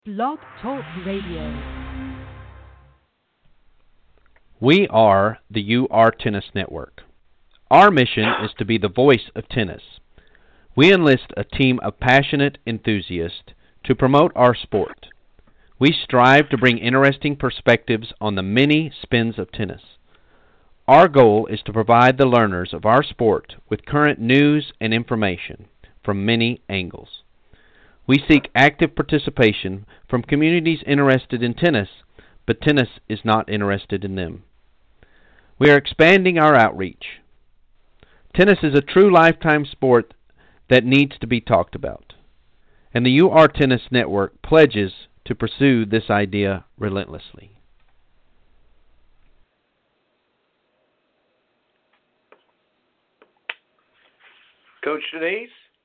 Blog Talk Radio. We are the UR Tennis Network. Our mission is to be the voice of tennis. We enlist a team of passionate enthusiasts to promote our sport. We strive to bring interesting perspectives on the many spins of tennis. Our goal is to provide the learners of our sport with current news and information from many angles. We seek active participation from communities interested in tennis, but tennis is not interested in them. We are expanding our outreach. Tennis is a true lifetime sport that needs to be talked about, and the UR Tennis Network pledges to pursue this idea relentlessly. Coach Denise?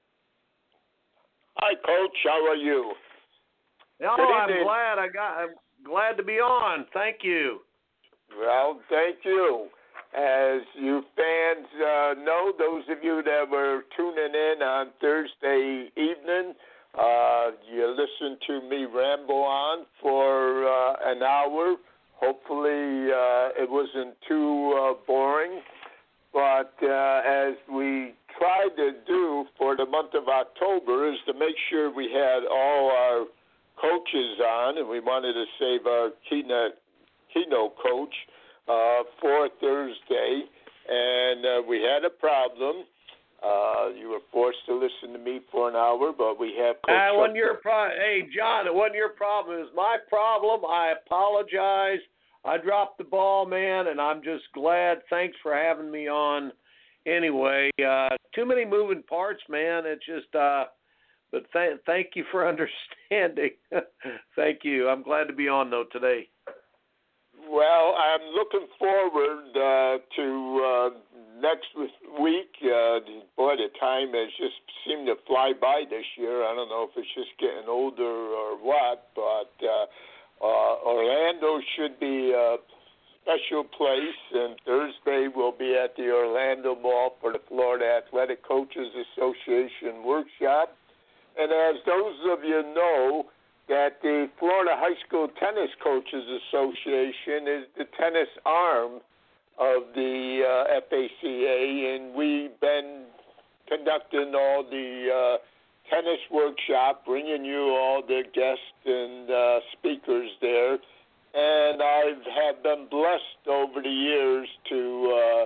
Hi, Coach. How are you? No, I'm glad to be on. Thank you. Well, thank you. As you fans know, those of you that were tuning in on Thursday evening, you listened to me ramble on for an hour. Hopefully, it wasn't too boring. But as we tried to do for the month of October is to make sure we had all our coaches on, and we wanted to save our keynote coach for Thursday, and we had a problem. You were forced to listen to me for an hour, but we have Coach. Hey, John, it wasn't your problem. It was my problem. I apologize. I dropped the ball, man, and I'm just glad. Thanks for having me on. Anyway, too many moving parts, man. It's just, but thank you for understanding. Thank you. I'm glad to be on, though, today. Well, I'm looking forward to next week. Boy, the time has just seemed to fly by this year. I don't know if it's just getting older or what, but Orlando should be a special place, and Thursday we'll be at the Orlando Mall for the Florida Athletic Coaches Association workshop. And as those of you know, that the Florida High School Tennis Coaches Association is the tennis arm of the FACA, and we've been conducting all the tennis workshop, bringing you all the guests and speakers there. And I have been blessed over the years to,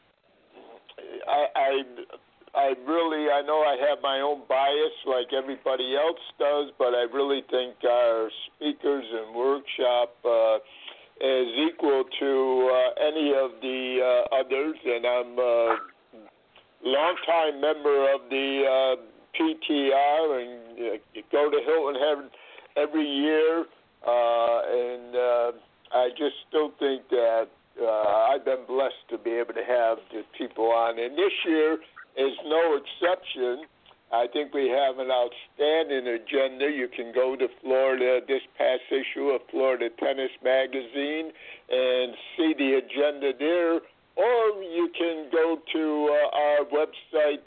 I know I have my own bias like everybody else does, but I really think our speakers and workshop is equal to any of the others. And I'm a longtime member of the PTR and go to Hilton Head every year. And I just still think that I've been blessed to be able to have the people on. And this year is no exception. I think we have an outstanding agenda. You can go to Florida, this past issue of Florida Tennis Magazine, and see the agenda there. Or you can go to our website,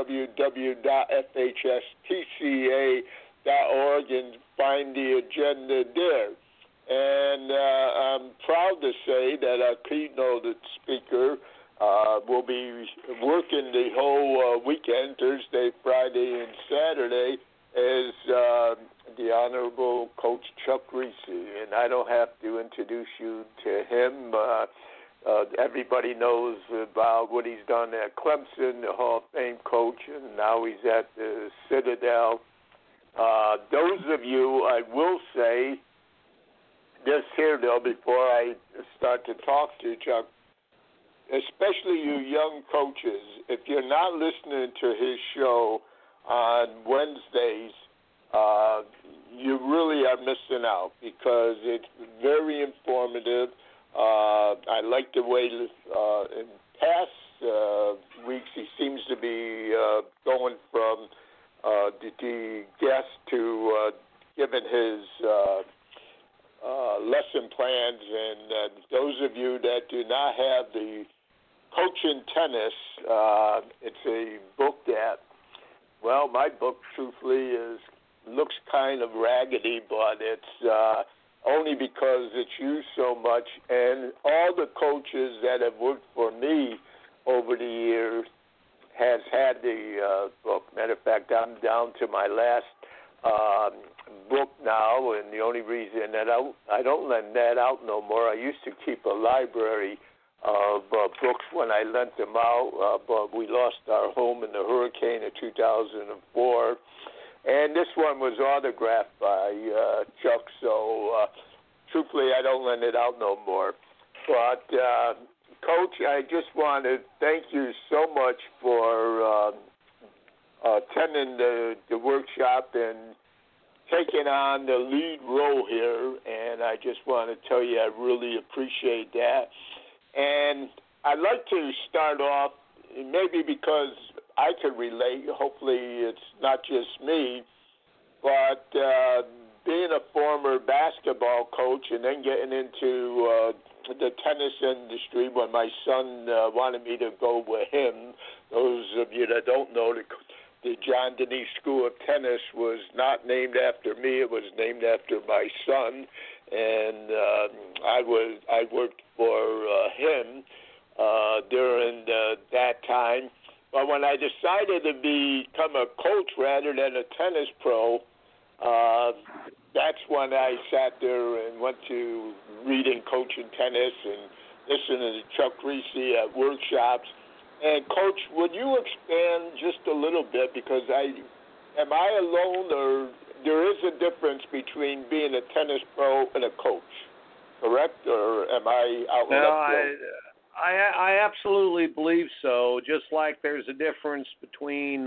www.fhstca.org, and find the agenda there. And I'm proud to say that our keynote speaker will be working the whole weekend, Thursday, Friday, and Saturday, is the Honorable Coach Chuck Reese. And I don't have to introduce you to him. Everybody knows about what he's done at Clemson, the Hall of Fame coach, and now he's at the Citadel. Those of you, I will say this here, though, before I start to talk to Chuck, especially you young coaches, if you're not listening to his show on Wednesdays, you really are missing out because it's very informative. I like the way in past weeks he seems to be going from the guest to giving his lesson plans. And those of you that do not have the Coaching Tennis, it's a book that, well, my book, truthfully, is looks kind of raggedy, but it's only because it's used so much. And all the coaches that have worked for me over the years has had the book. Matter of fact, I'm down to my last book now, and the only reason that I don't lend that out no more. I used to keep a library of books when I lent them out, but we lost our home in the hurricane of 2004. And this one was autographed by Chuck, so truthfully, I don't lend it out no more. But, Coach, I just want to thank you so much for attending the workshop and taking on the lead role here. And I just want to tell you I really appreciate that. And I'd like to start off, maybe because I could relate, hopefully it's not just me, but being a former basketball coach and then getting into the tennis industry when my son wanted me to go with him. Those of you that don't know, the John Denise School of Tennis was not named after me. It was named after my son, and I worked for him during that time. But when I decided to become a coach rather than a tennis pro, that's when I sat there and went to reading Coaching Tennis and listening to Chuck Reese at workshops. And, Coach, would you expand just a little bit, because am I alone, or there is a difference between being a tennis pro and a coach, correct? Or am I out left field? I absolutely believe so. Just like there's a difference between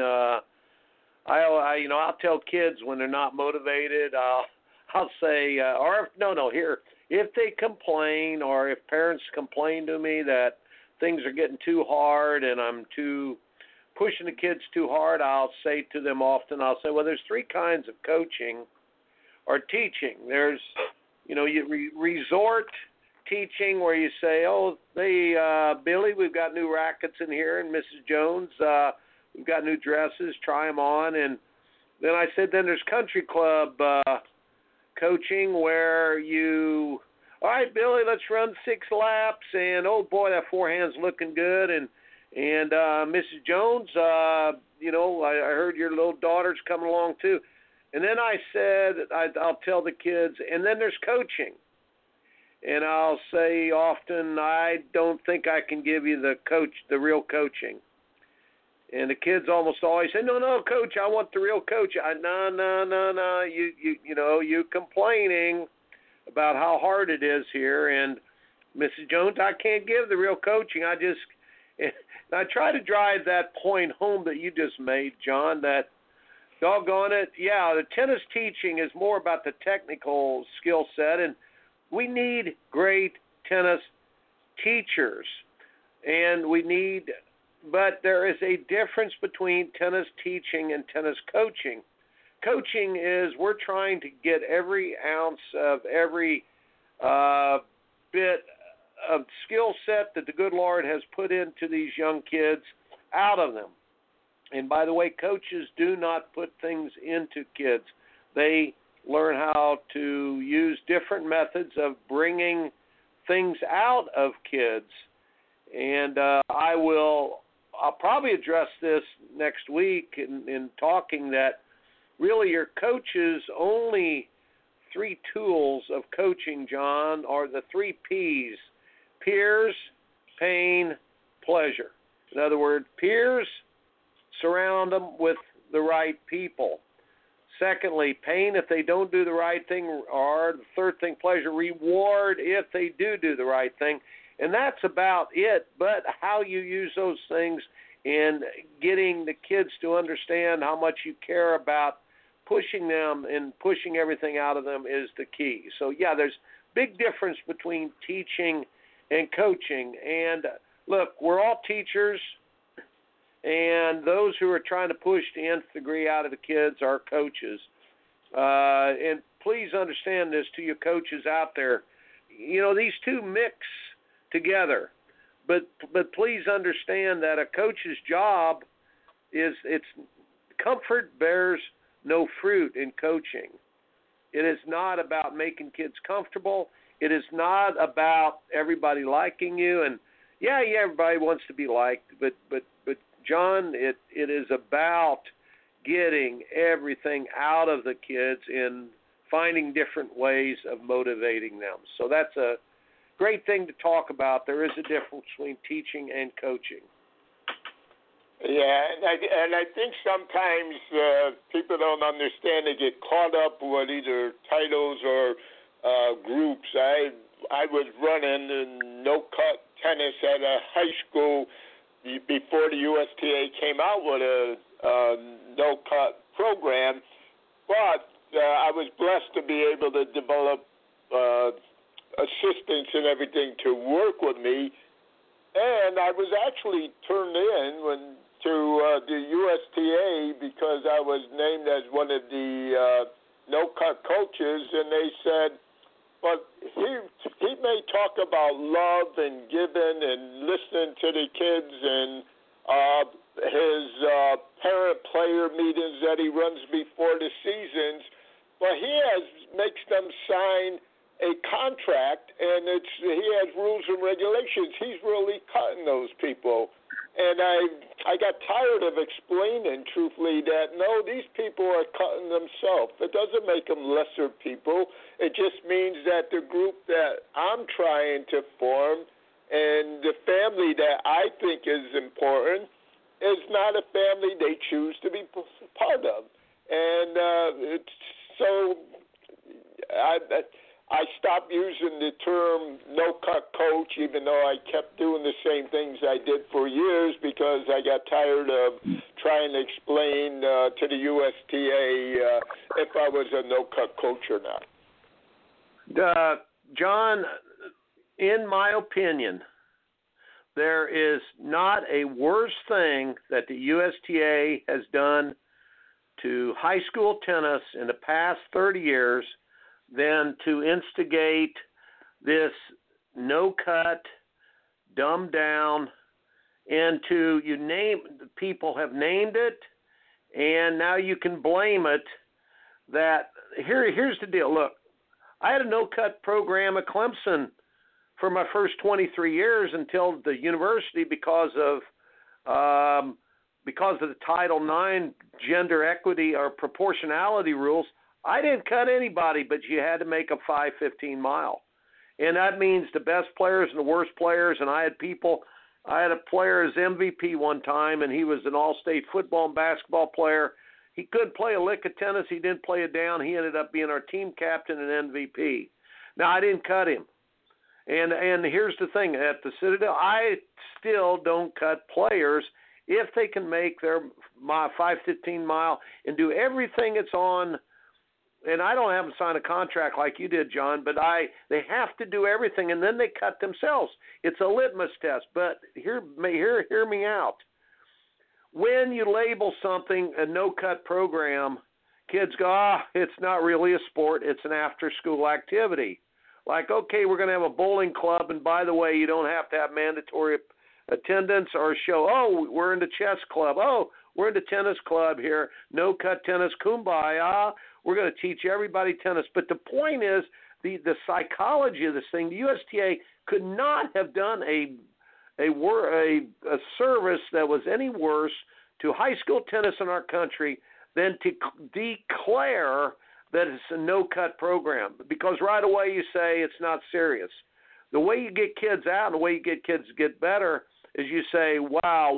I'll tell kids when they're not motivated, I'll say if they complain, or if parents complain to me that things are getting too hard and I'm pushing the kids too hard, I'll say to them often, well, there's three kinds of coaching or teaching. There's, you resort teaching, where you say, Billy, we've got new rackets in here, and Mrs. Jones, we've got new dresses, try them on. And then I said, then there's country club coaching, where all right, Billy, let's run 6 laps, and oh boy, that forehand's looking good, and Mrs. Jones, I heard your little daughter's coming along too. And then I said, I'll tell the kids, and then there's coaching. And I'll say often, I don't think I can give you the real coaching. And the kids almost always say, no, Coach, I want the real coach. No, you complaining about how hard it is here. And Mrs. Jones, I can't give the real coaching. I try to drive that point home that you just made, John, that doggone it, the tennis teaching is more about the technical skill set, and we need great tennis teachers, but there is a difference between tennis teaching and tennis coaching. Coaching is we're trying to get every ounce of every bit of skill set that the good Lord has put into these young kids out of them. And by the way, coaches do not put things into kids. They learn how to use different methods of bringing things out of kids. And I'll probably address this next week in talking that really your coach's only 3 tools of coaching, John, are the 3 P's: peers, pain, pleasure. In other words, peers, surround them with the right people. Secondly, pain if they don't do the right thing, or the third thing, pleasure, reward if they do the right thing. And that's about it. But how you use those things in getting the kids to understand how much you care about pushing them and pushing everything out of them is the key. So, there's big difference between teaching and coaching. And, look, we're all teachers, and those who are trying to push the nth degree out of the kids are coaches. And please understand this to your coaches out there. These two mix together. But please understand that a coach's job is comfort bears no fruit in coaching. It is not about making kids comfortable. It is not about everybody liking you. And yeah, everybody wants to be liked, but John, it is about getting everything out of the kids and finding different ways of motivating them. So that's a great thing to talk about. There is a difference between teaching and coaching. Yeah, and I think sometimes people don't understand. They get caught up with either titles or groups. I was running in no-cut tennis at a high school before the USTA came out with a no-cut program, but I was blessed to be able to develop assistants and everything to work with me, and I was actually turned in to the USTA because I was named as one of the no-cut coaches, and they said, but he may talk about love and giving and listening to the kids and his parent-player meetings that he runs before the seasons, but he makes them sign a contract, and he has rules and regulations. He's really cutting those people. And I got tired of explaining, truthfully, that, no, these people are cutting themselves. It doesn't make them lesser people. It just means that the group that I'm trying to form and the family that I think is important is not a family they choose to be part of. And so I stopped using the term no-cut coach, even though I kept doing the same things I did for years, because I got tired of trying to explain to the USTA if I was a no-cut coach or not. John, in my opinion, there is not a worse thing that the USTA has done to high school tennis in the past 30 years than to instigate this no-cut, dumbed down, and people have named it, and now you can blame it. That here's the deal. Look, I had a no-cut program at Clemson for my first 23 years until the university because of the Title IX gender equity or proportionality rules. I didn't cut anybody, but you had to make a 5:15 mile. And that means the best players and the worst players. And I had a player as MVP one time, and he was an all-state football and basketball player. He couldn't play a lick of tennis. He didn't play it down. He ended up being our team captain and MVP. Now, I didn't cut him. And here's the thing. At the Citadel, I still don't cut players if they can make my 5:15 mile and do everything it's on. And I don't have them sign a contract like you did, John, but they have to do everything, and then they cut themselves. It's a litmus test, but hear me out. When you label something a no-cut program, kids go, it's not really a sport, it's an after-school activity. Like, okay, we're going to have a bowling club, and by the way, you don't have to have mandatory attendance or show, oh, we're in the chess club, oh, we're in the tennis club here, no-cut tennis, kumbaya. We're going to teach everybody tennis. But the point is, the psychology of this thing, the USTA could not have done a service that was any worse to high school tennis in our country than to declare that it's a no-cut program. Because right away you say it's not serious. The way you get kids out and the way you get kids to get better is you say, wow,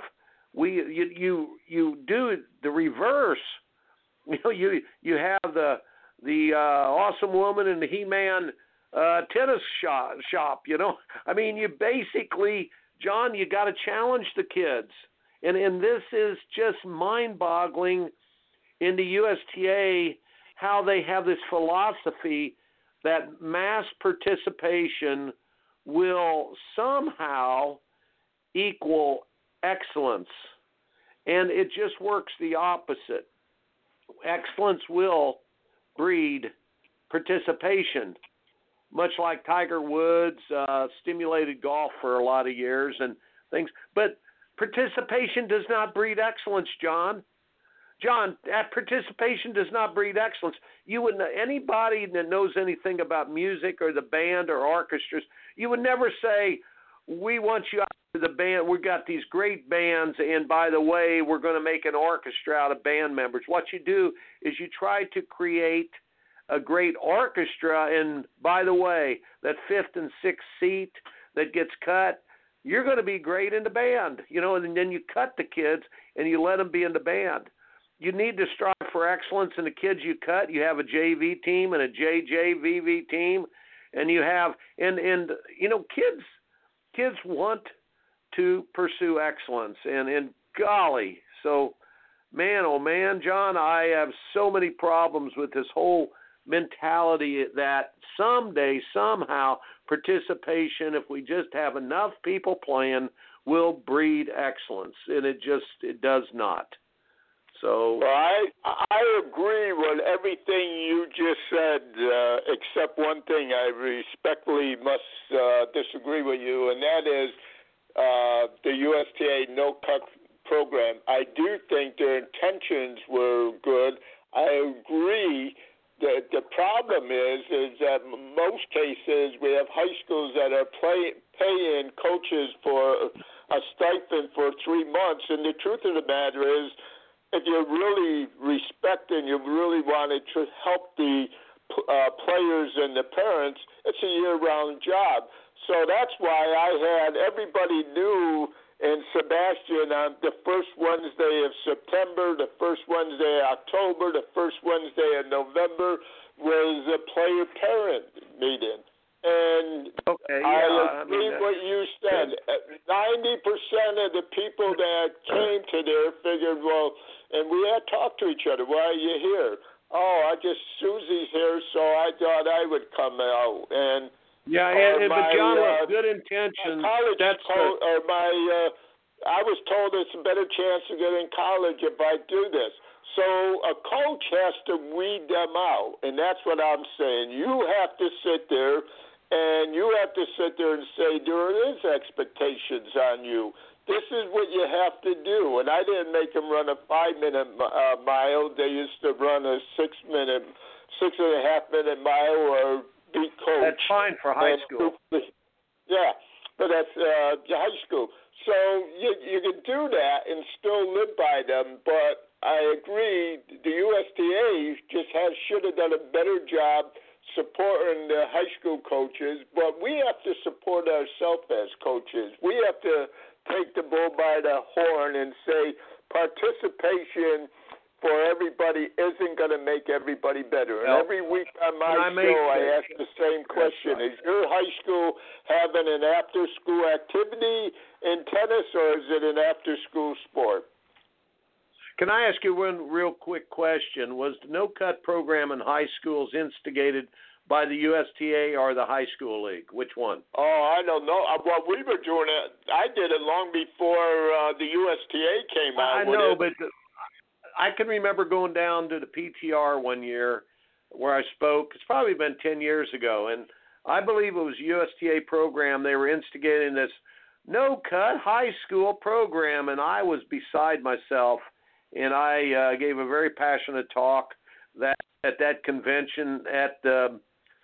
you do the reverse. You have the awesome woman in the He-Man tennis shop. I mean, you basically, John, you got to challenge the kids, and this is just mind-boggling in the USTA how they have this philosophy that mass participation will somehow equal excellence, and it just works the opposite. Excellence will breed participation, much like Tiger Woods stimulated golf for a lot of years and things. But participation does not breed excellence, John. John, that participation does not breed excellence. You would anybody that knows anything about music or the band or orchestras, you would never say, "We want you out of the band. We've got these great bands, and by the way, we're going to make an orchestra out of band members." What you do is you try to create a great orchestra, and by the way, that fifth and sixth seat that gets cut, you're going to be great in the band, and then you cut the kids and you let them be in the band. You need to strive for excellence in the kids you cut. You have a JV team and a JJVV team, and you have kids want to pursue excellence, and golly, so man, oh man, John, I have so many problems with this whole mentality that someday, somehow, participation, if we just have enough people playing, will breed excellence, and it does not. So well, I agree with everything you just said, except one thing. I respectfully must disagree with you, and that is the USTA no-cut program. I do think their intentions were good. I agree. The problem is that in most cases we have high schools that are paying coaches for a stipend for 3 months, and the truth of the matter is, if you really respect and you really wanted to help the players and the parents, it's a year-round job. So that's why I had everybody knew in Sebastian on the first Wednesday of September, the first Wednesday of October, the first Wednesday of November was a player-parent meeting. And I agree with what you said. 90% of the people that came to there figured, well, and we had talked to each other, why are you here? Oh, Susie's here, so I thought I would come out. And but John, with good intentions, I was told it's a better chance to get in college if I do this. So a coach has to weed them out, and that's what I'm saying. You have to sit there, and you have to sit there and say there is expectations on you. This is what you have to do. And I didn't make them run a 5-minute mile. They used to run a 6.5-minute mile or beat coach. That's fine for high school. Yeah, but that's high school. So you can do that and still live by them. But I agree, the USTA should have done a better job supporting the high school coaches. But we have to support ourselves as coaches. We have to take the bull by the horn and say participation for everybody isn't going to make everybody better. And every week on my show, I ask the same question. Is your high school having an after-school activity in tennis, or is it an after-school sport? Can I ask you one real quick question? Was the no-cut program in high schools instigated by the USTA or the high school league? Which one? Oh, I don't know. Well, we were doing it. I did it long before the USTA came out with it. I know, but I can remember going down to the PTR one year where I spoke. It's probably been 10 years ago, and I believe it was a USTA program. They were instigating this no-cut high school program, and I was beside myself, and I gave a very passionate talk at that convention at the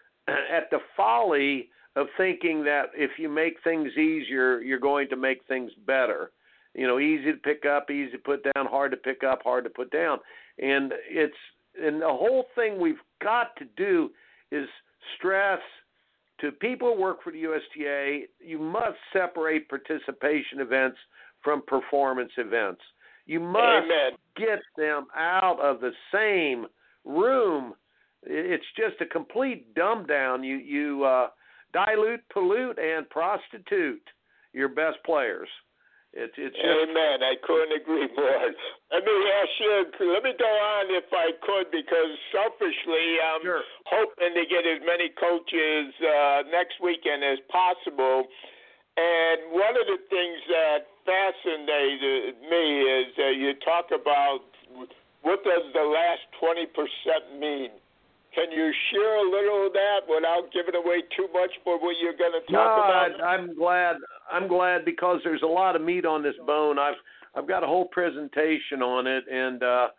folly of thinking that if you make things easier, you're going to make things better. Easy to pick up, easy to put down, hard to pick up, hard to put down. And the whole thing we've got to do is stress to people who work for the USTA, you must separate participation events from performance events. You must get them out of the same room. It's just a complete dumb down. You dilute, pollute, and prostitute your best players. It's just... Amen. I couldn't agree more. Let me go on if I could, because selfishly I'm hoping to get as many coaches next weekend as possible. And one of the things that fascinated me is you talk about what does the last 20% mean. Can you share a little of that without giving away too much for what you're going to talk about? I'm glad because there's a lot of meat on this bone. I've got a whole presentation on it, and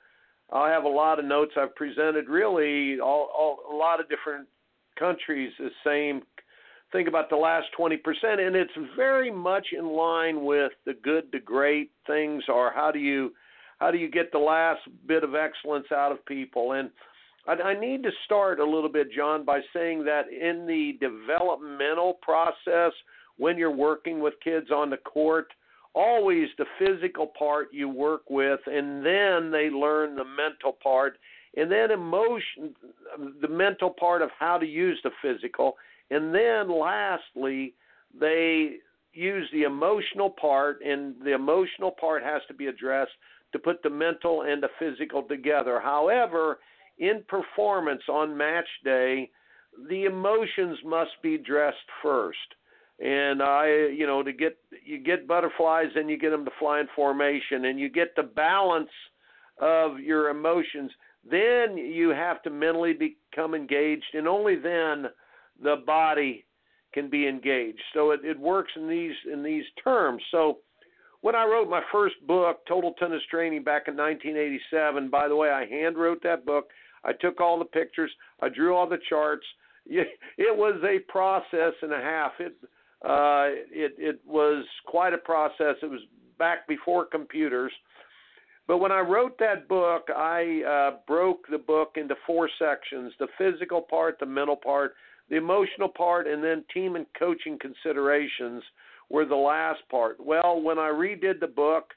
I'll have a lot of notes. I've presented really a lot of different countries the same. Think about the last 20%, and it's very much in line with the good to great things, or how do you get the last bit of excellence out of people. And I need to start a little bit, John, by saying that in the developmental process, when you're working with kids on the court, always the physical part you work with, and then they learn the mental part, and then the mental part of how to use the physical. And then lastly, they use the emotional part, and the emotional part has to be addressed to put the mental and the physical together. However, in performance on match day, the emotions must be addressed first. And you get butterflies, and you get them to fly in formation, and you get the balance of your emotions. Then you have to mentally become engaged, and only then the body can be engaged. So it works in these terms. So when I wrote my first book, Total Tennis Training, back in 1987, by the way, I hand wrote that book. I took all the pictures. I drew all the charts. It was a process and a half. It was quite a process. It was back before computers. But when I wrote that book, I broke the book into 4 sections: the physical part, the mental part, the emotional part, and then team and coaching considerations were the last part. Well, when I redid the book,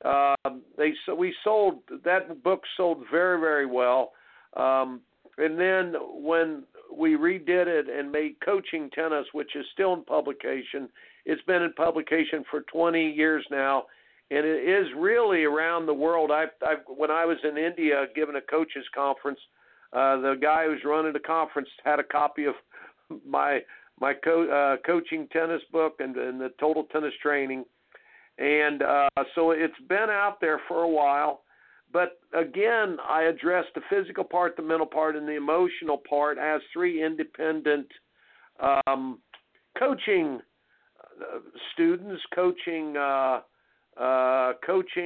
that book sold very, very well. And then when we redid it and made Coaching Tennis, which is still in publication, it's been in publication for 20 years now, and it is really around the world. When I was in India giving a coaches conference, the guy who's running the conference had a copy of my Coaching Tennis book and the Total Tennis Training. And so it's been out there for a while. But again, I address the physical part, the mental part, and the emotional part as 3 independent coaching students, coaching. I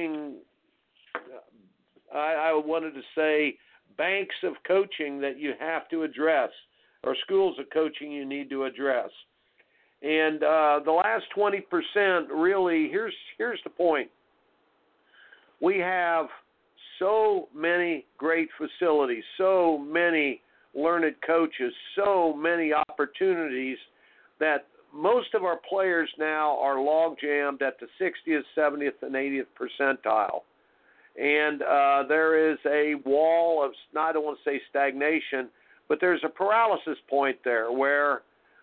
wanted to say banks of coaching that you have to address, or schools of coaching you need to address. And the last 20%, really, here's the point. We have so many great facilities, so many learned coaches, so many opportunities that most of our players now are log-jammed at the 60th, 70th, and 80th percentile. And there is a wall of, I don't want to say stagnation, but there's a paralysis point there where,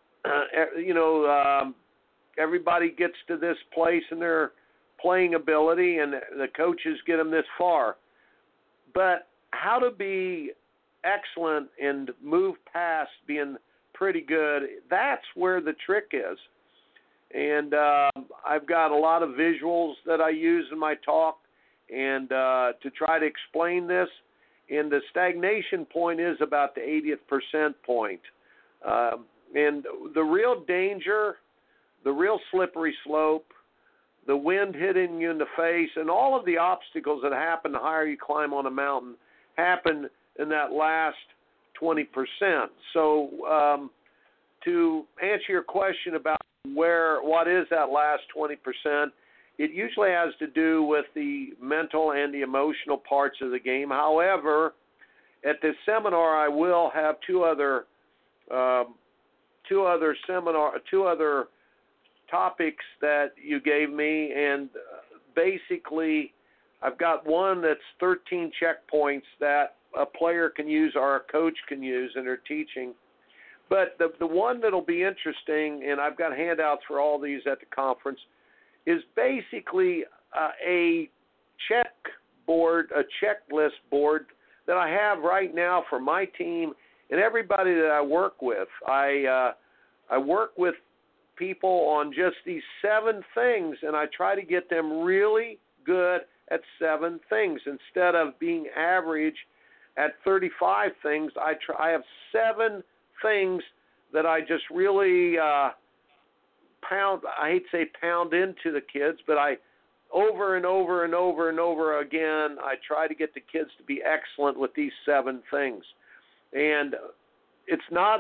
everybody gets to this place in their playing ability, and the coaches get them this far. But how to be excellent and move past being pretty good, that's where the trick is. And I've got a lot of visuals that I use in my talk and to try to explain this. And the stagnation point is about the 80th percent point. And the real danger, the real slippery slope, the wind hitting you in the face, and all of the obstacles that happen the higher you climb on a mountain happen in that last 20%. So to answer your question about what is that last 20%, it usually has to do with the mental and the emotional parts of the game. However, at this seminar, I will have two other topics that you gave me, and basically I've got one that's 13 checkpoints that a player can use or a coach can use in their teaching. But the one that'll be interesting, and I've got handouts for all these at the conference, is basically a checklist board that I have right now for my team and everybody that I work with. I work with people on just these 7 things, and I try to get them really good at 7 things. Instead of being average at 35 things, I have 7 things that I just really I hate to say pound into the kids, but I over and over and over and over again, I try to get the kids to be excellent with these 7 things. And it's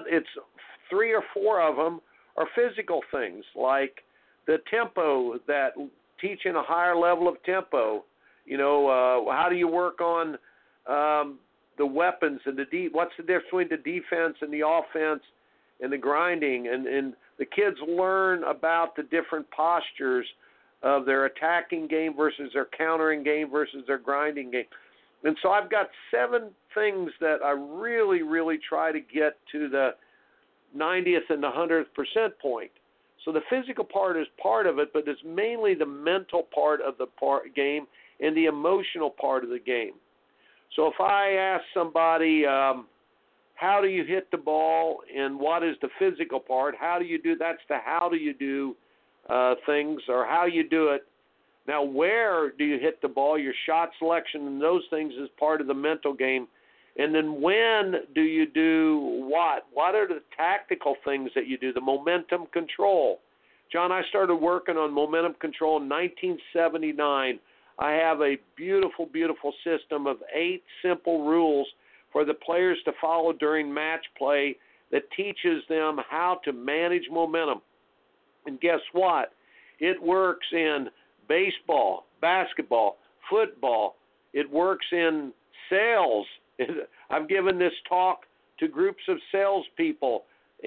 3 or 4 of them are physical things, like the tempo, that teaching a higher level of tempo. How do you work on the weapons and what's the difference between the defense and the offense and the grinding, and the kids learn about the different postures of their attacking game versus their countering game versus their grinding game. And so I've got 7 things that I really, really try to get to the 90th and the 100th percent point. So the physical part is part of it, but it's mainly the mental part of the game and the emotional part of the game. So if I ask somebody, how do you hit the ball and what is the physical part, how do you do, that's the how do you do things, or how you do it. Now, where do you hit the ball, your shot selection and those things is part of the mental game. And then when do you do what? What are the tactical things that you do, the momentum control? John, I started working on momentum control in 1979. I have a beautiful, beautiful system of 8 simple rules for the players to follow during match play that teaches them how to manage momentum. And guess what? It works in baseball, basketball, football. It works in sales. I've given this talk to groups of salespeople,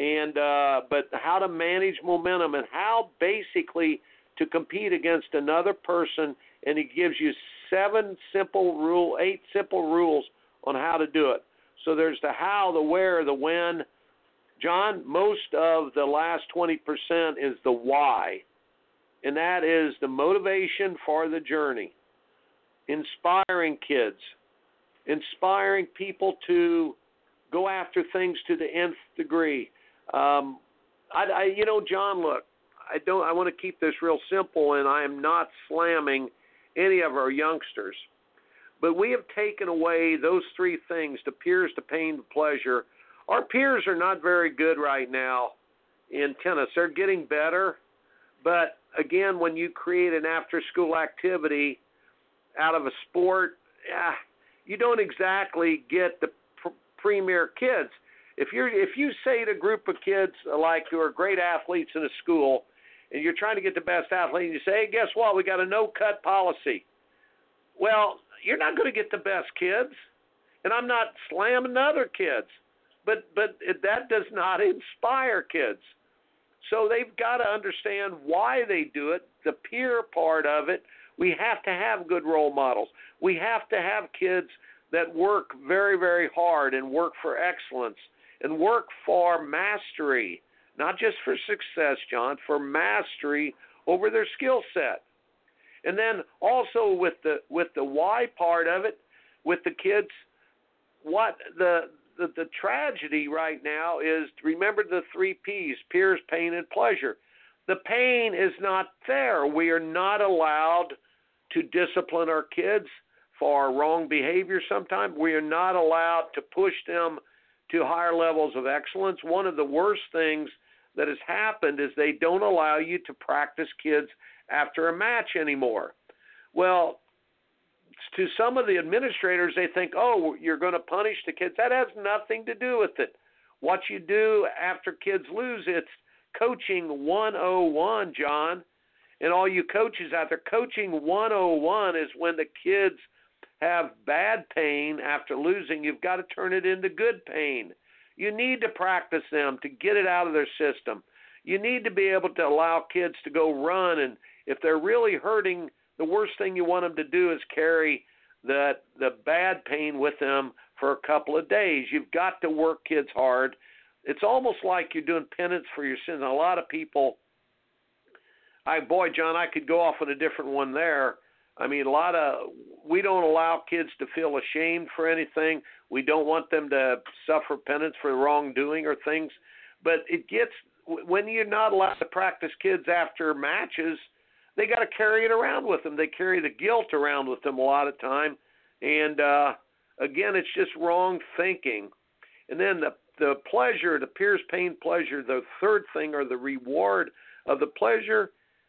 but how to manage momentum and how basically to compete against another person, and it gives you 8 simple rules on how to do it. So there's the how, the where, the when. John, most of the last 20% is the why, and that is the motivation for the journey, inspiring kids, inspiring people to go after things to the nth degree. John, look, I want to keep this real simple, and I am not slamming any of our youngsters. But we have taken away those 3 things, the peers, the pain, the pleasure. Our peers are not very good right now in tennis. They're getting better. But, again, when you create an after-school activity out of a sport, you don't exactly get the premier kids. If you say to a group of kids like who are great athletes in a school, and you're trying to get the best athlete, and you say, hey, guess what? We got a no-cut policy. Well, you're not going to get the best kids, and I'm not slamming other kids, but that does not inspire kids. So they've got to understand why they do it, the peer part of it. We have to have good role models. We have to have kids that work very, very hard and work for excellence and work for mastery, not just for success, John, for mastery over their skill set. And then also with the why part of it, with the kids, what the tragedy right now is, remember the 3 P's, peers, pain, and pleasure. The pain is not there. We are not allowed to discipline our kids for wrong behavior sometimes. We are not allowed to push them to higher levels of excellence. One of the worst things that has happened is they don't allow you to practice kids after a match anymore. Well, to some of the administrators, they think, oh, you're going to punish the kids. That has nothing to do with it. What you do after kids lose, it's coaching 101, John. And all you coaches out there, coaching 101 is when the kids have bad pain after losing. You've got to turn it into good pain. You need to practice them to get it out of their system. You need to be able to allow kids to go run, and if they're really hurting, the worst thing you want them to do is carry the bad pain with them for a couple of days. You've got to work kids hard. It's almost like you're doing penance for your sins. And a lot of people, John, I could go off on a different one there. I mean, we don't allow kids to feel ashamed for anything. We don't want them to suffer penance for wrongdoing or things. But when you're not allowed to practice kids after matches, they got to carry it around with them. They carry the guilt around with them a lot of time. And, again, it's just wrong thinking. And then the pleasure, the peers, pain, pleasure, the third thing, or the reward of the pleasure,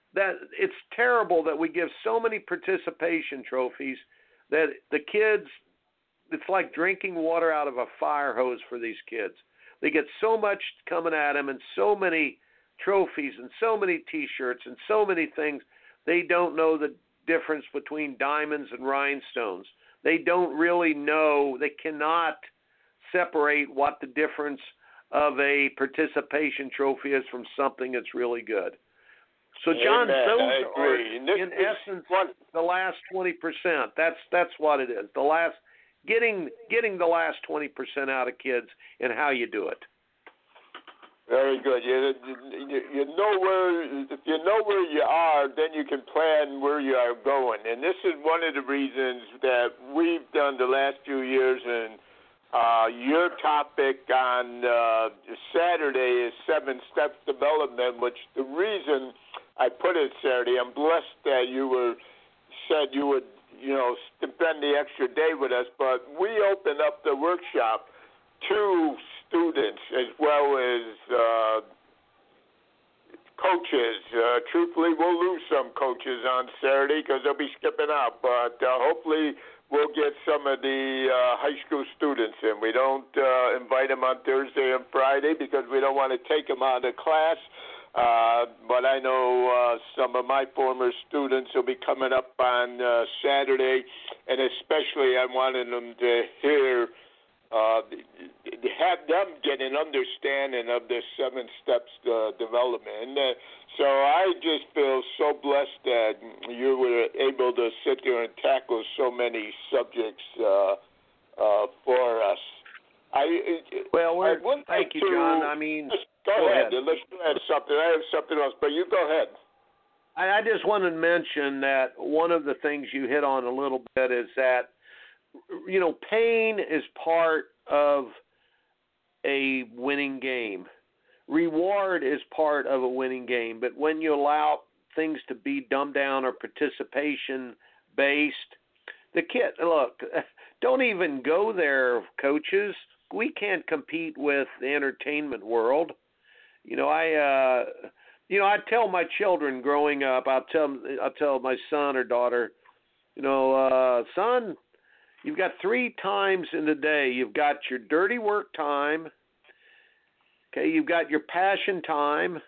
that it's terrible that we give so many participation trophies that the kids, it's like drinking water out of a fire hose for these kids. They get so much coming at them and so many trophies and so many T-shirts and so many things. They don't know the difference between diamonds and rhinestones. They don't really know. They cannot separate what the difference of a participation trophy is from something that's really good. So, John, Amen. those are, in essence, the last 20%. That's what it is. The last getting the last 20% out of kids and how you do it. Very good. You know where, if you know where you are, then you can plan where you are going. And this is one of the reasons that we've done the last few years. And your topic on Saturday is 7 Steps Development, which the reason I put it Saturday, I'm blessed that you said you would, spend the extra day with us. But we opened up the workshop to students as well as coaches. Truthfully, we'll lose some coaches on Saturday because they'll be skipping out. But hopefully we'll get some of the high school students in. We don't invite them on Thursday and Friday because we don't want to take them out of class. But I know some of my former students will be coming up on Saturday, and especially I wanted them to hear, have them get an understanding of the 7 steps development. And, so I just feel so blessed that you were able to sit there and tackle so many subjects for us. Thank you, John. I mean, go ahead. Let's add something. I have something else, but you go ahead. I just wanted to mention that one of the things you hit on a little bit is that, pain is part of a winning game. Reward is part of a winning game. But when you allow things to be dumbed down or participation based, the kid, look, don't even go there, coaches. We can't compete with the entertainment world. I tell my children growing up, I'll tell my son or daughter, son, you've got 3 times in the day. You've got your dirty work time. Okay, you've got your passion time,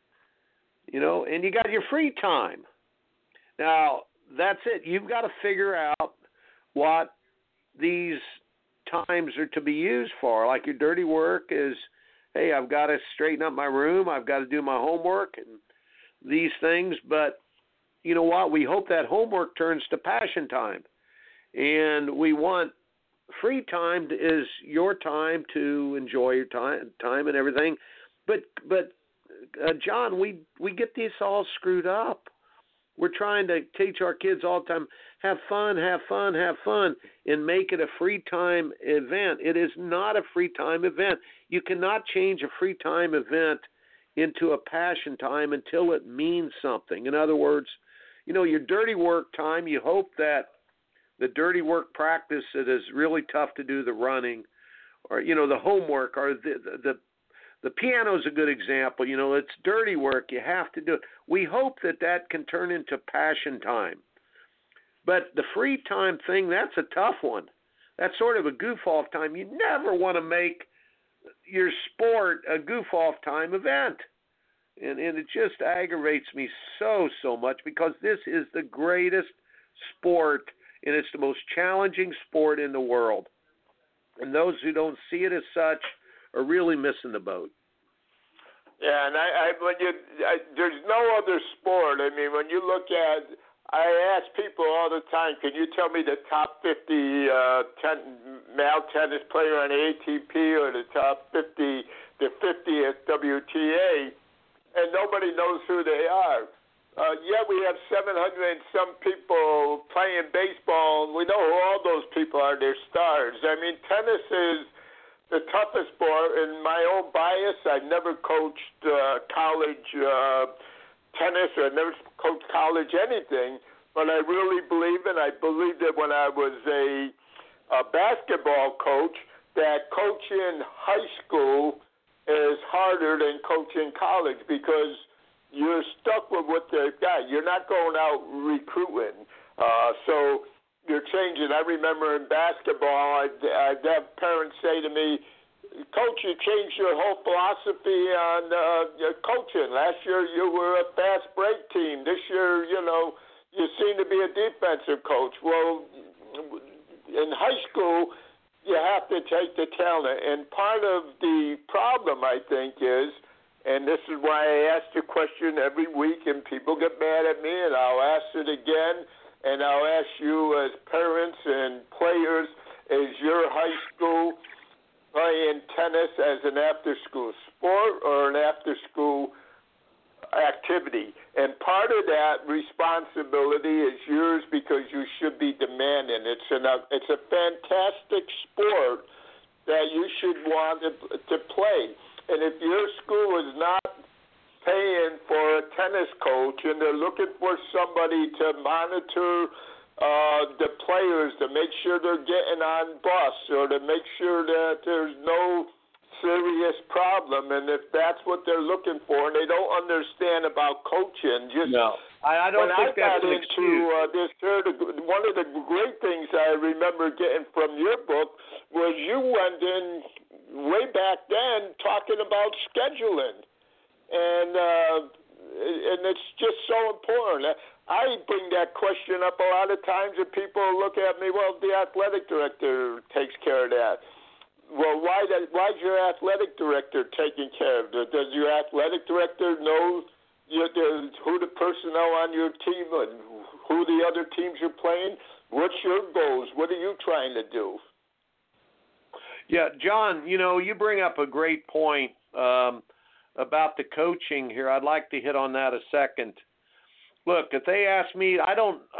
and you got your free time. Now, that's it. You've got to figure out what these times are to be used for. Like your dirty work is, hey, I've got to straighten up my room. I've got to do my homework and these things. But you know what? We hope that homework turns to passion time. And we want free time is your time to enjoy your time and everything. But John, we get this all screwed up. We're trying to teach our kids all the time, have fun, and make it a free time event. It is not a free time event. You cannot change a free time event into a passion time until it means something. In other words, your dirty work time, you hope that the dirty work practice that is really tough to do, the running, or, the homework, or the piano is a good example. It's dirty work. You have to do it. We hope that can turn into passion time. But the free time thing, that's a tough one. That's sort of a goof-off time. You never want to make your sport a goof-off time event. And it just aggravates me so much because this is the greatest sport, and it's the most challenging sport in the world. And those who don't see it as such are really missing the boat. Yeah, and there's no other sport. I mean, when you look at, I ask people all the time, can you tell me the top 50 male tennis player on the ATP or the top 50, the 50th WTA, and nobody knows who they are. Yet we have 700 and some people playing baseball, and we know who all those people are. They're stars. I mean, tennis is the toughest sport. In my own bias, I never coached college tennis or never coached college anything, but I really believe, and I believed it when I was a basketball coach, that coaching high school is harder than coaching college because you're stuck with what they've got. You're not going out recruiting. So you're changing. I remember in basketball, I'd have parents say to me, Coach, you changed your whole philosophy on your coaching. Last year you were a fast break team. This year, you seem to be a defensive coach. Well, in high school, you have to take the talent. And part of the problem, I think, is, and this is why I ask the question every week, and people get mad at me, and I'll ask it again, and I'll ask you as parents and players, is your high school playing tennis as an after-school sport or an after-school activity? And part of that responsibility is yours because you should be demanding. It's a fantastic sport that you should want to play. And if your school is not paying for a tennis coach and they're looking for somebody to monitor the players, to make sure they're getting on bus or to make sure that there's no serious problem, and if that's what they're looking for, and they don't understand about coaching, I don't think that's an excuse. One of the great things I remember getting from your book was you went in way back then talking about scheduling, and it's just so important. I bring that question up a lot of times, and people look at me, well, the athletic director takes care of that. Well, why's your athletic director taking care of it? Does your athletic director know who the personnel on your team and who the other teams you're playing? What's your goals? What are you trying to do? Yeah, John, you bring up a great point about the coaching here. I'd like to hit on that a second. Look, if they ask me, I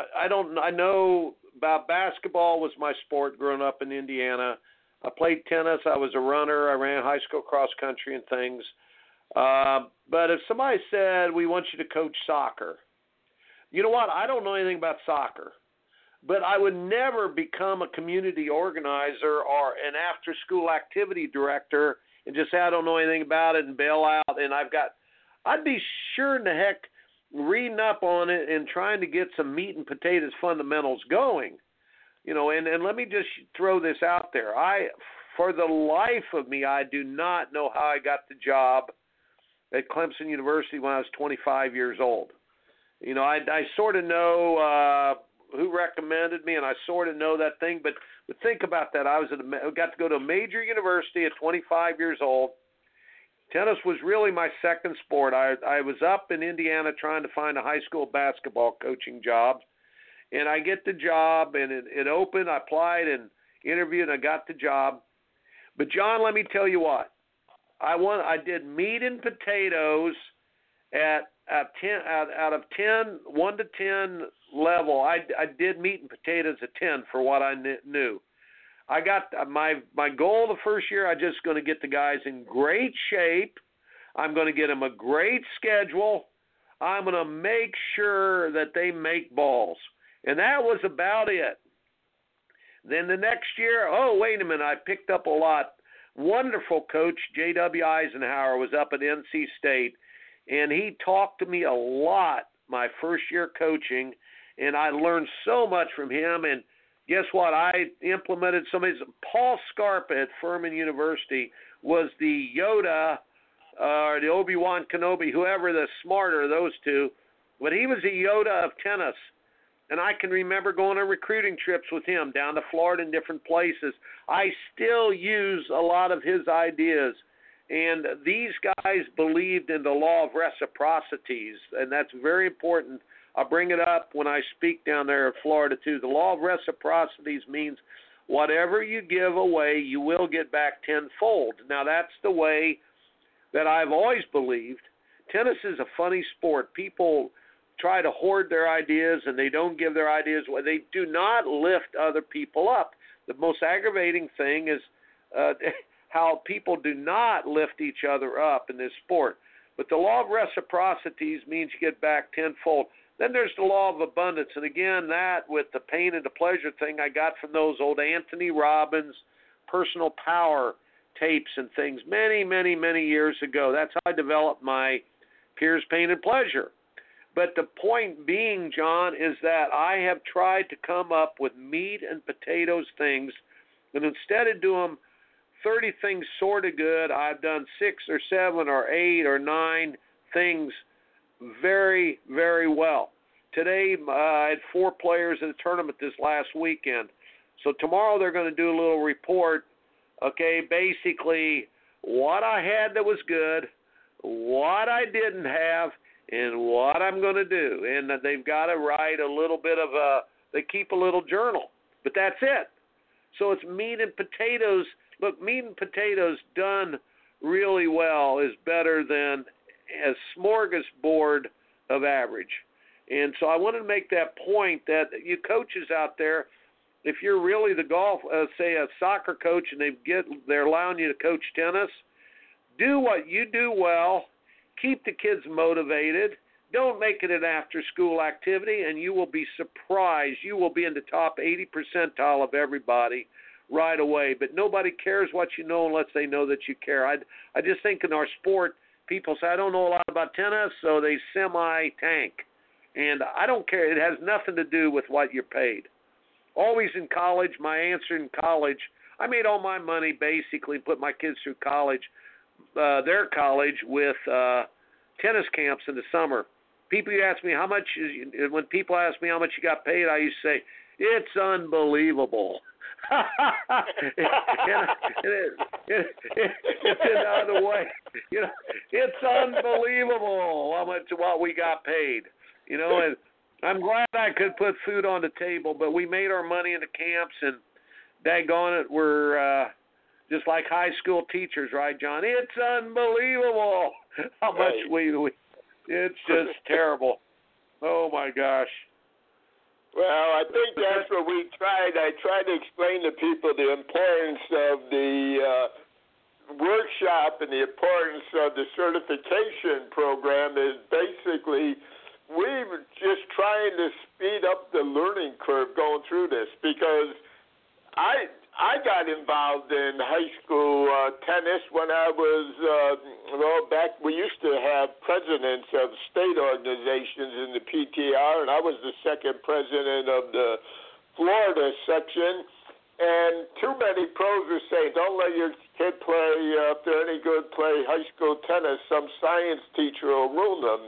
know about basketball was my sport growing up in Indiana. I played tennis. I was a runner. I ran high school cross country and things. But if somebody said, we want you to coach soccer, you know what? I don't know anything about soccer. But I would never become a community organizer or an after-school activity director and just say I don't know anything about it and bail out. And I'd be sure in the heck reading up on it and trying to get some meat and potatoes fundamentals going. And let me just throw this out there. For the life of me, I do not know how I got the job at Clemson University when I was 25 years old. I sort of know who recommended me, and I sort of know that thing. But think about that. I got to go to a major university at 25 years old. Tennis was really my second sport. I was up in Indiana trying to find a high school basketball coaching job, and I get the job, and it opened. I applied and interviewed, and I got the job. But, John, let me tell you what. I did meat and potatoes at 1 to 10 level. I did meat and potatoes at 10 for what I knew. I got my goal the first year. I'm just going to get the guys in great shape. I'm going to get them a great schedule. I'm going to make sure that they make balls. And that was about it. Then the next year, wait a minute, I picked up a lot. Wonderful coach, J.W. Eisenhower, was up at NC State, and he talked to me a lot my first year coaching, and I learned so much from him. And guess what? I implemented Paul Scarpa at Furman University was the Yoda or the Obi-Wan Kenobi, whoever the smarter of those two, but he was the Yoda of tennis. And I can remember going on recruiting trips with him down to Florida and different places. I still use a lot of his ideas. And these guys believed in the law of reciprocities, and that's very important. I'll bring it up when I speak down there in Florida, too. The law of reciprocities means whatever you give away, you will get back tenfold. Now, that's the way that I've always believed. Tennis is a funny sport. People try to hoard their ideas, and they don't give their ideas away. They do not lift other people up. The most aggravating thing is how people do not lift each other up in this sport. But the law of reciprocities means you get back tenfold. Then there's the law of abundance. And again, that with the pain and the pleasure thing I got from those old Anthony Robbins personal power tapes and things many, many, many years ago. That's how I developed my Here's pain and pleasure. But the point being, John, is that I have tried to come up with meat and potatoes things, and instead of doing 30 things sort of good, I've done 6 or 7 or 8 or 9 things very, very well. Today, I had 4 players in a tournament this last weekend. So tomorrow they're going to do a little report, okay, basically what I had that was good, what I didn't have, and what I'm going to do. And they've got to write a little bit of they keep a little journal. But that's it. So it's meat and potatoes. Look, meat and potatoes done really well is better than a smorgasbord of average. And so I wanted to make that point that you coaches out there, if you're really the golf, say a soccer coach, and they're allowing you to coach tennis, do what you do well. Keep the kids motivated. Don't make it an after-school activity, and you will be surprised. You will be in the top 80 percentile of everybody right away. But nobody cares what you know unless they know that you care. I just think in our sport, people say, I don't know a lot about tennis, so they semi-tank. And I don't care. It has nothing to do with what you're paid. Always in college, my answer in college, I made all my money basically, put my kids through college, their college with tennis camps in the summer. People ask me when people ask me how much you got paid, I used to say, it's unbelievable. It's another way. It's unbelievable what we got paid. And I'm glad I could put food on the table, but we made our money in the camps, and daggone it, we're just like high school teachers, right, John? It's unbelievable how much we it's just terrible. Oh, my gosh. Well, I think that's what we tried. I tried to explain to people the importance of the workshop and the importance of the certification program is basically we were just trying to speed up the learning curve going through this, because I got involved in high school tennis when I was, back we used to have presidents of state organizations in the PTR, and I was the second president of the Florida section. And too many pros were saying, don't let your kid play, if they're any good, play high school tennis. Some science teacher will ruin them.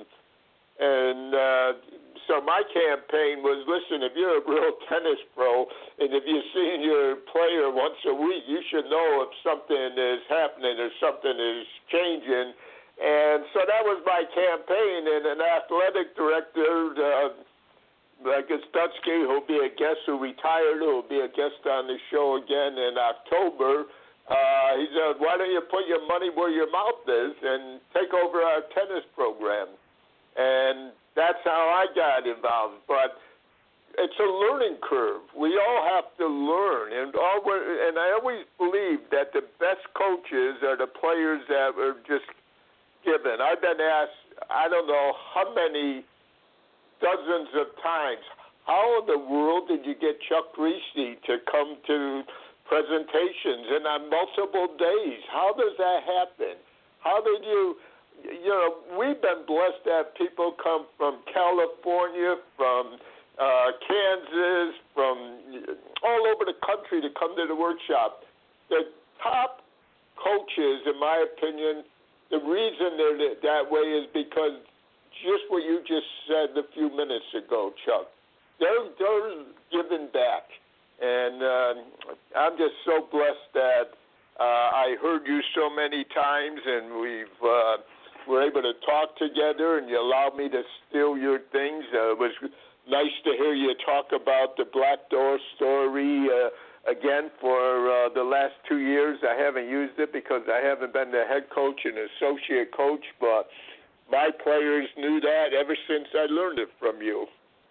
And so my campaign was, listen, if you're a real tennis pro and if you're seeing your player once a week, you should know if something is happening or something is changing. And so that was my campaign. And an athletic director, Stutsky, who'll be a guest who retired, who'll be a guest on the show again in October, he said, why don't you put your money where your mouth is and take over our tennis program? And that's how I got involved. But it's a learning curve. We all have to learn. And I always believe that the best coaches are the players that are just given. I've been asked, I don't know how many dozens of times, how in the world did you get Chuck Reese to come to presentations and on multiple days? How does that happen? How did you... we've been blessed to have people come from California, from Kansas, from all over the country to come to the workshop. The top coaches, in my opinion, the reason they're that way is because just what you just said a few minutes ago, Chuck. They're giving back. And I'm just so blessed that I heard you so many times, and we're able to talk together, and you allowed me to steal your things. It was nice to hear you talk about the Black Door story again. For the last 2 years, I haven't used it because I haven't been the head coach and associate coach, but my players knew that ever since I learned it from you.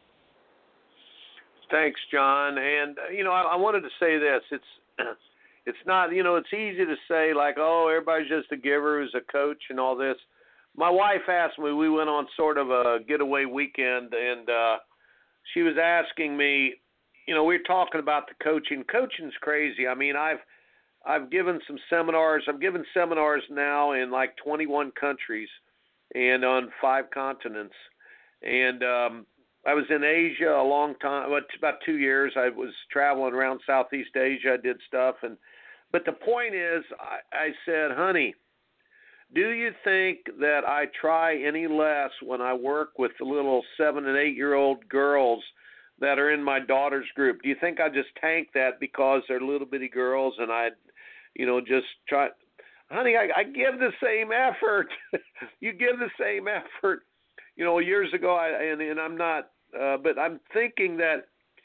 Thanks, John. And, I wanted to say this. It's not, it's easy to say like, oh, everybody's just a giver who's a coach and all this. My wife asked me, we went on sort of a getaway weekend, and she was asking me, we were talking about the coaching. Coaching's crazy. I mean, I've given some seminars. I'm giving seminars now in like 21 countries, and on 5 continents. And I was in Asia a long time, about 2 years. I was traveling around Southeast Asia. I did stuff, but the point is, I said, honey, do you think that I try any less when I work with the little 7 and 8 year old girls that are in my daughter's group? Do you think I just tank that because they're little bitty girls and I, just try? Honey, I give the same effort. You give the same effort. Years ago, and I'm not, but I'm thinking that,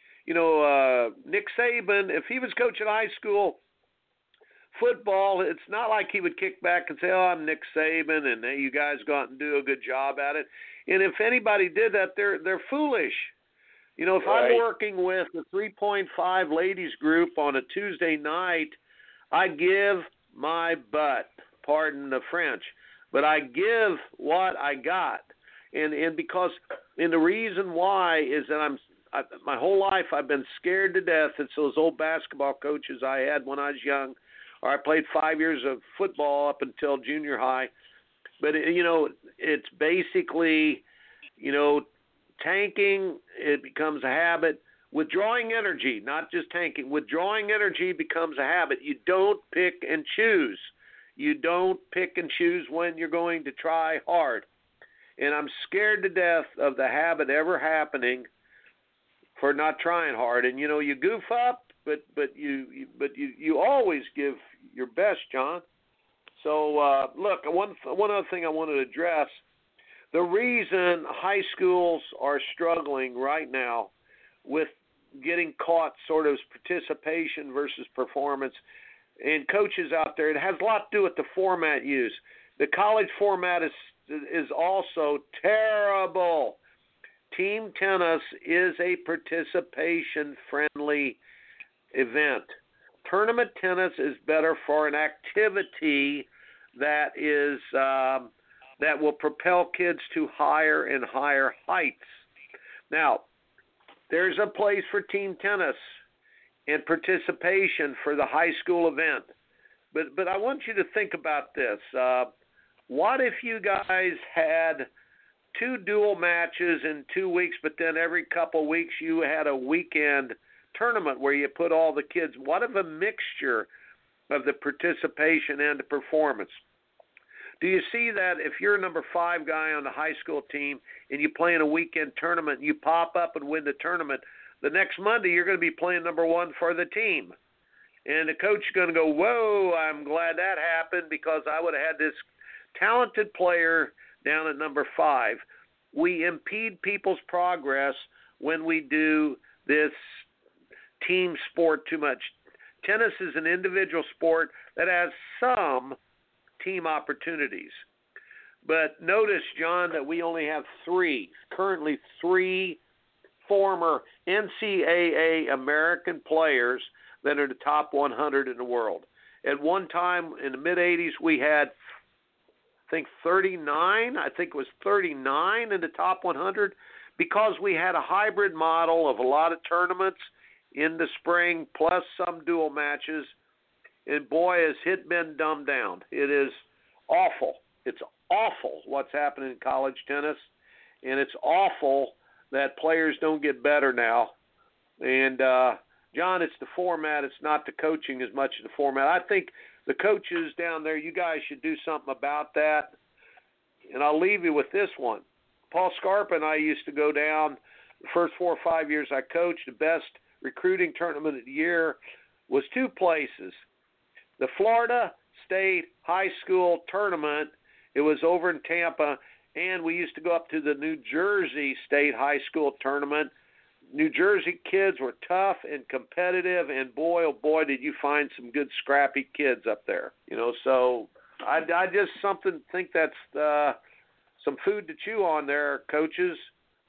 Nick Saban, if he was coaching high school football, it's not like he would kick back and say, "Oh, I'm Nick Saban, and hey, you guys go out and do a good job at it." And if anybody did that, they're foolish. If Right. I'm working with a 3.5 ladies group on a Tuesday night, I give my butt, pardon the French, but I give what I got. And because the reason why is that my whole life I've been scared to death. It's those old basketball coaches I had when I was young, or I played 5 years of football up until junior high. But it's basically, tanking. It becomes a habit. Withdrawing energy, not just tanking. Withdrawing energy becomes a habit. You don't pick and choose. You don't pick and choose when you're going to try hard. And I'm scared to death of the habit ever happening for not trying hard. And you goof up, but you always give your best, John. So look, one other thing I wanted to address: the reason high schools are struggling right now with getting caught sort of participation versus performance, and coaches out there, it has a lot to do with the format used. The college format is also terrible. Team tennis is a participation-friendly event. Tournament tennis is better for an activity that is that will propel kids to higher and higher heights. Now, there's a place for team tennis and participation for the high school event. But I want you to think about this. What if you guys had 2 dual matches in 2 weeks, but then every couple weeks you had a weekend tournament where you put all the kids? What if a mixture of the participation and the performance? Do you see that if you're a number 5 guy on the high school team and you play in a weekend tournament and you pop up and win the tournament, the next Monday you're going to be playing number 1 for the team. And the coach is going to go, whoa, I'm glad that happened because I would have had this talented player down at number 5. We impede people's progress when we do this team sport too much. Tennis is an individual sport that has some team opportunities. But notice, John, that we only have currently three former NCAA American players that are the top 100 in the world. At one time in the mid-'80s, we had, I think it was 39 in the top 100 because we had a hybrid model of a lot of tournaments in the spring plus some dual matches. And boy, has it been dumbed down. It is awful. It's awful what's happening in college tennis, and it's awful that players don't get better now. And, John, it's the format. It's not the coaching as much as the format. I think the coaches down there, you guys should do something about that. And I'll leave you with this one. Paul Scarpa and I used to go down the first 4 or 5 years I coached. The best recruiting tournament of the year was 2 places. The Florida State High School Tournament, it was over in Tampa, and we used to go up to the New Jersey State High School Tournament. New Jersey kids were tough and competitive, and boy, oh boy, did you find some good scrappy kids up there. So I just think that's some food to chew on there, coaches.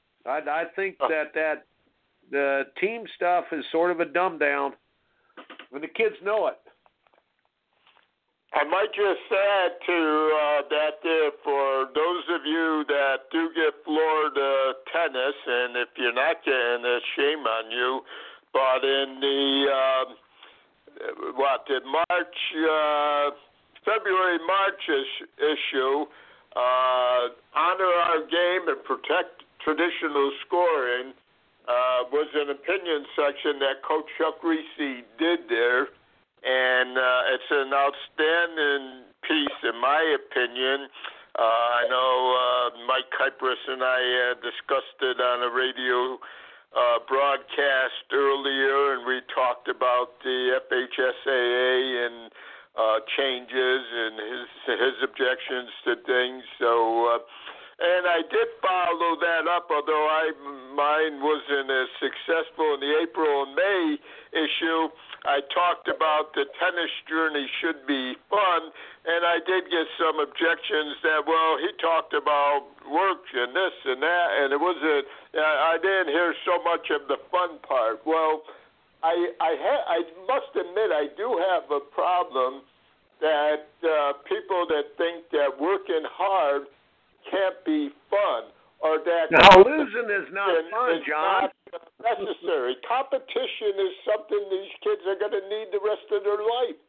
I think that the team stuff is sort of a dumb down, and the kids know it. I might just add to that there, for those of you that do get Florida tennis, and if you're not getting it, shame on you, but in the February-March issue, and protect traditional scoring was an opinion section that Coach Chuck Reese did there, and it's an outstanding piece in my opinion. I know Mike Kypress and I discussed it on a radio broadcast earlier, and we talked about the FHSAA and changes and his objections to things. So, and I did follow that up, although mine wasn't as successful in the April and May issue. I talked about the tennis journey should be fun, and I did get some objections that, well, he talked about work and this and that, and it wasn't. I didn't hear so much of the fun part. Well, I must admit I do have a problem that people that think that working hard can't be fun, or that losing is not fun, John. Not necessary. Competition is something these kids are going to need the rest of their life.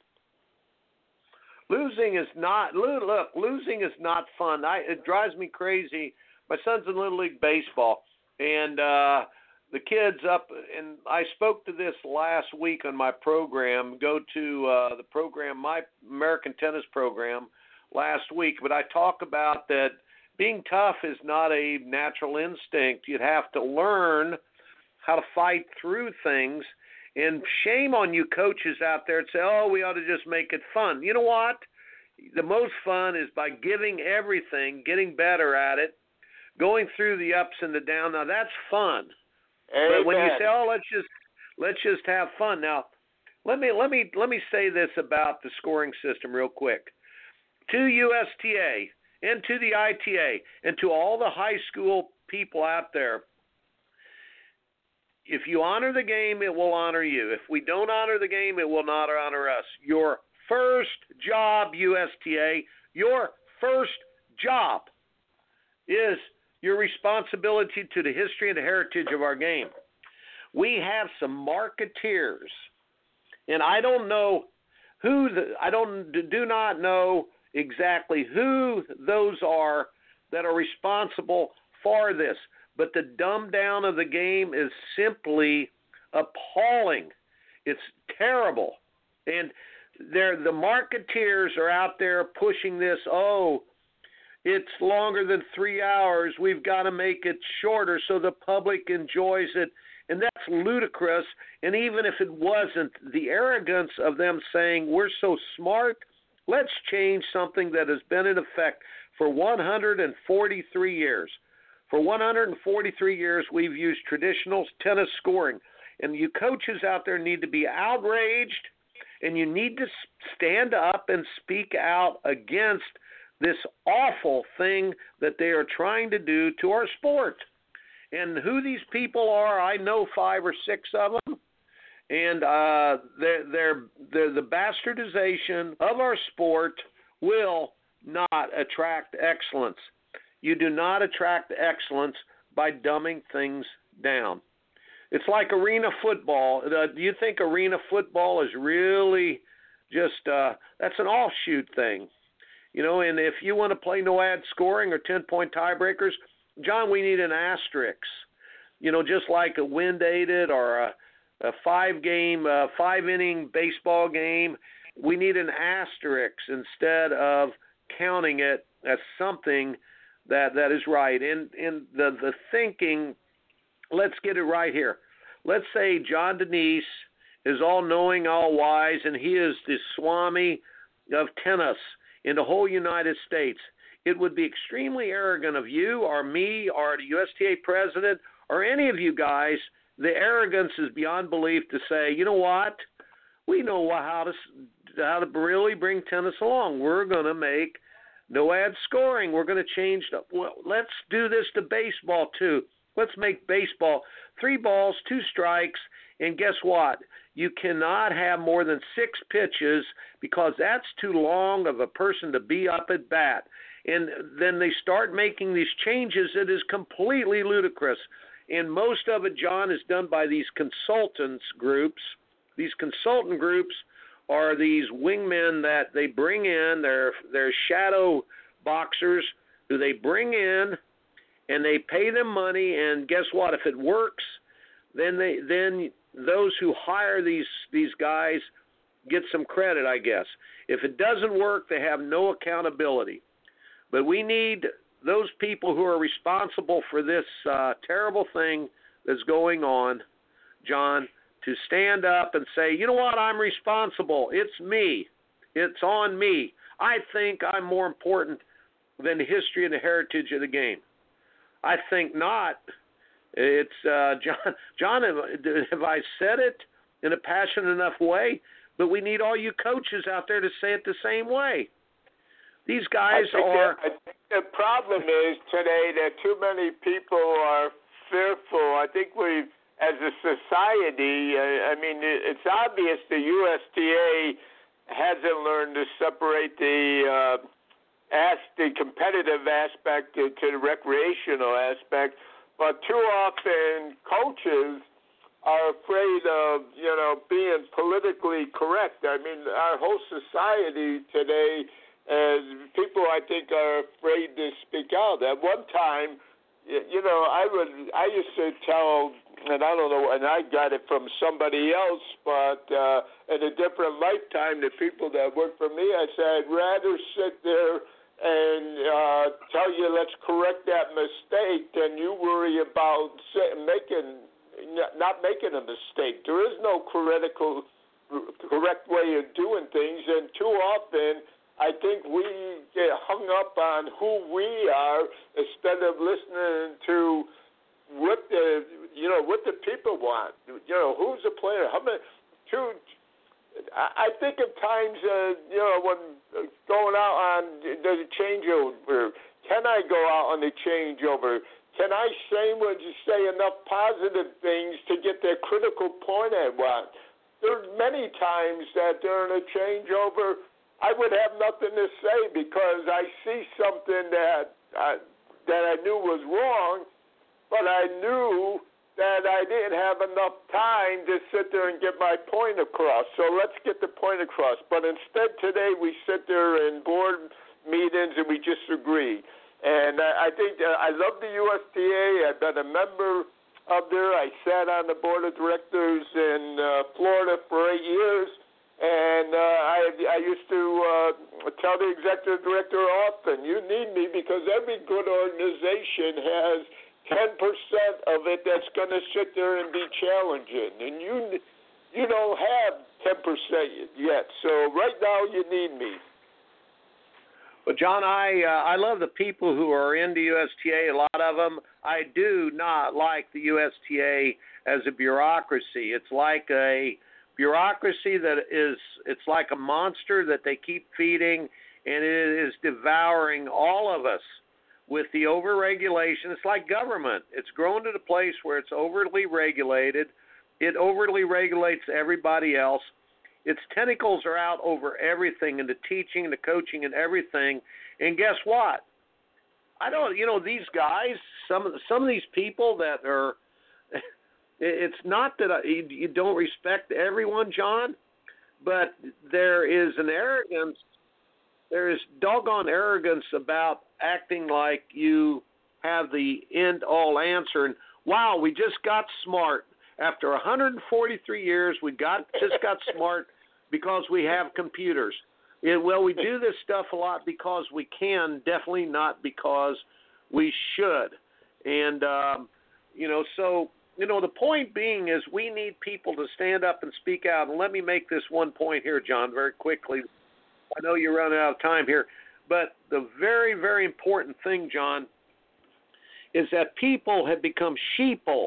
Losing is not. Look, losing is not fun. It drives me crazy. My son's in Little League Baseball, and the kids up. And I spoke to this last week on my program. Go to the program, my American Tennis program, last week. But I talk about that being tough is not a natural instinct. You'd have to learn how to fight through things. And shame on you coaches out there that say, oh, we ought to just make it fun. You know what? The most fun is by giving everything, getting better at it, going through the ups and the downs. Now, that's fun. Amen. But when you say, oh, let's just have fun. Now, let me say this about the scoring system real quick. To USTA and to the ITA and to all the high school people out there, if you honor the game, it will honor you. If we don't honor the game, it will not honor us. Your first job, USTA, your first job is your responsibility to the history and the heritage of our game. We have some marketeers, and I don't know do not know exactly who those are that are responsible for this. But the dumb down of the game is simply appalling. It's terrible. And the marketeers are out there pushing this, oh, it's longer than 3 hours. We've got to make it shorter so the public enjoys it. And that's ludicrous. And even if it wasn't, the arrogance of them saying, we're so smart, let's change something that has been in effect for 143 years. For 143 years, we've used traditional tennis scoring. And you coaches out there need to be outraged, and you need to stand up and speak out against this awful thing that they are trying to do to our sport. And who these people are, I know 5 or 6 of them. And they're the bastardization of our sport will not attract excellence. You do not attract excellence by dumbing things down. It's like arena football. Do you think arena football is really just that's an offshoot thing? You know, and if you want to play no ad scoring or 10-point tiebreakers, John, we need an asterisk. You know, just like a wind-aided or a 5-inning baseball game, we need an asterisk instead of counting it as something that is right. And the thinking, let's get it right here. Let's say John Denise is all-knowing, all-wise, and he is the Swami of tennis in the whole United States. It would be extremely arrogant of you or me or the USTA president or any of you guys. The arrogance is beyond belief to say, you know what? We know how to really bring tennis along. We're going to make no ad scoring. We're going to change. Well, let's do this to baseball, too. Let's make baseball 3 balls, 2 strikes, and guess what? You cannot have more than 6 pitches because that's too long of a person to be up at bat. And then they start making these changes. It is completely ludicrous. And most of it, John, is done by these consultants groups. These consultant groups are these wingmen that they bring in. They're shadow boxers who they bring in, and they pay them money, and guess what? If it works, then those who hire these guys get some credit, I guess. If it doesn't work, they have no accountability. But we need those people who are responsible for this terrible thing that's going on, John, to stand up and say, you know what, I'm responsible. It's me. It's on me. I think I'm more important than the history and the heritage of the game. I think not. It's John, have I said it in a passionate enough way? But we need all you coaches out there to say it the same way. These guys I think the problem is today that too many people are fearful. I think we've, as a society, it's obvious the USTA hasn't learned to separate the competitive aspect to the recreational aspect, but too often coaches are afraid of, being politically correct. I mean, our whole society today, people I think are afraid to speak out. At one time, I used to tell, and I don't know, and I got it from somebody else, but in a different lifetime, the people that work for me, I said, I'd rather sit there and tell you let's correct that mistake than you worry about not making a mistake. There is no correct way of doing things, and too often I think we get hung up on who we are instead of listening to what the people want. Who's the player? I think of times, when going out on the changeover, can I go out on the changeover? Can I say enough positive things to get that critical point I want? There's many times that during a changeover, I would have nothing to say because I see something that I knew was wrong, but I knew that I didn't have enough time to sit there and get my point across. So let's get the point across. But instead today we sit there in board meetings and we just agree. And I think I love the USTA. I've been a member of there. I sat on the board of directors in Florida for 8 years. And I used to tell the executive director often, you need me because every good organization has 10% of it that's going to sit there and be challenging. And you don't have 10% yet. So right now you need me. Well, John, I love the people who are in the USTA, a lot of them. I do not like the USTA as a bureaucracy. It's like a bureaucracy it's like a monster that they keep feeding, and it is devouring all of us with the overregulation. It's like government. It's grown to the place where it's overly regulated. It overly regulates everybody else. Its tentacles are out over everything, and the teaching, the coaching, and everything. And guess what? These guys, some of these people that are, it's not that you don't respect everyone, John, but there is an arrogance. There is doggone arrogance about acting like you have the end-all answer. And, wow, we just got smart. After 143 years, we just got smart because we have computers. We do this stuff a lot because we can, definitely not because we should. And, the point being is we need people to stand up and speak out. And let me make this one point here, John, very quickly. I know you're running out of time here. But the very, very important thing, John, is that people have become sheeple.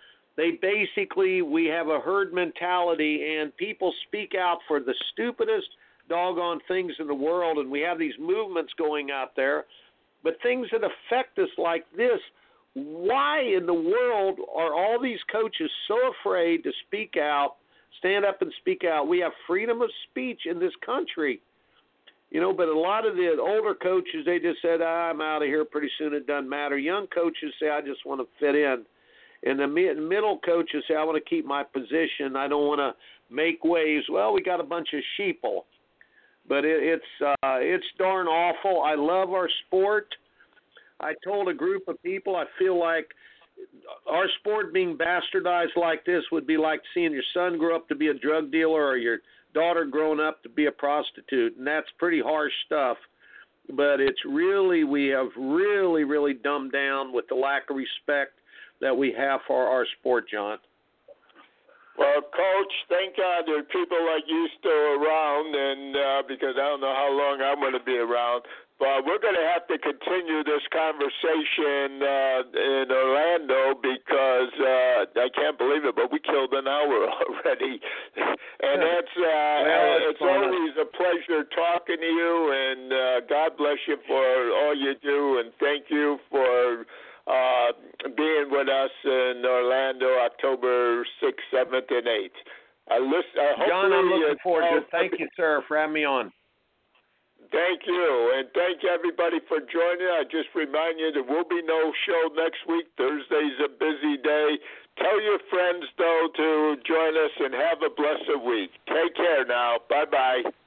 We have a herd mentality, and people speak out for the stupidest doggone things in the world, and we have these movements going out there. But things that affect us like this, why in the world are all these coaches so afraid to speak out, stand up and speak out? We have freedom of speech in this country. But a lot of the older coaches, they just said, I'm out of here pretty soon, it doesn't matter. Young coaches say, I just want to fit in. And the middle coaches say, I want to keep my position. I don't want to make waves. Well, we got a bunch of sheeple. But it's darn awful. I love our sport. I told a group of people I feel like our sport being bastardized like this would be like seeing your son grow up to be a drug dealer or your daughter growing up to be a prostitute, and that's pretty harsh stuff. But it's really, we have really, really dumbed down with the lack of respect that we have for our sport, John. Well, Coach, thank God there are people like you still around, and because I don't know how long I'm going to be around. But we're going to have to continue this conversation in Orlando because I can't believe it, but we killed an hour already. And it's always a pleasure talking to you, and God bless you for all you do, and thank you for being with us in Orlando, October 6th, 7th, and 8th. John, I'm looking forward to it. Thank you, sir, for having me on. Thank you, and thank everybody for joining. I just remind you there will be no show next week. Thursday's a busy day. Tell your friends, though, to join us and have a blessed week. Take care now. Bye-bye.